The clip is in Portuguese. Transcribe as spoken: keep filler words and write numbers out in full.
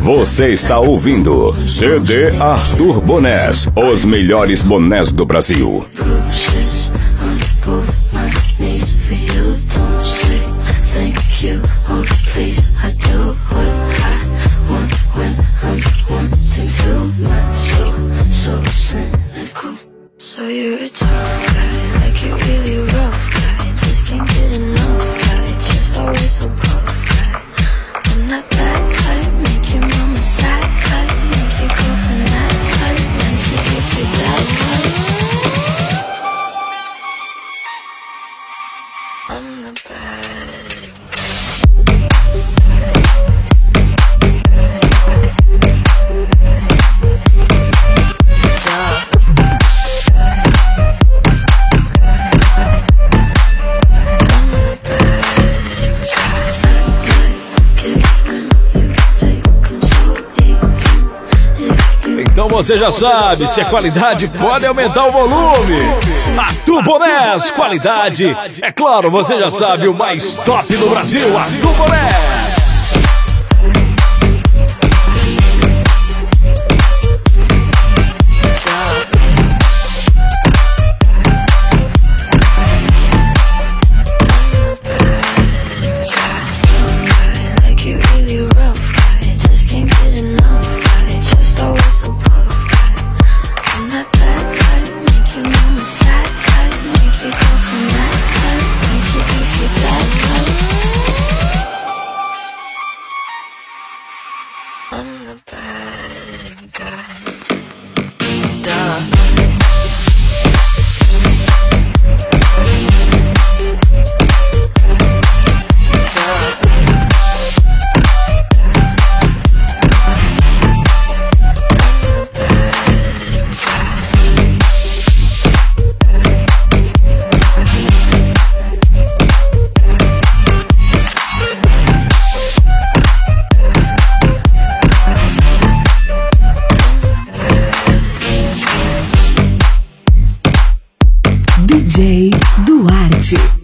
Você está ouvindo C D Arthur Bonés, os melhores bonés do Brasil. So you're a tough guy, like you're really rough guy. Just can't get enough guy, just always so puff guy. I'm that bad type, make your mama sad type, make your girlfriend that type, nice if you see that type. I'm the bad Então você já sabe, se é qualidade, pode aumentar o volume. Arthur Bonés, qualidade. É claro, você já sabe, o mais top do Brasil, Arthur Bonés. I'm the bad guy. Duh. D J Duarte.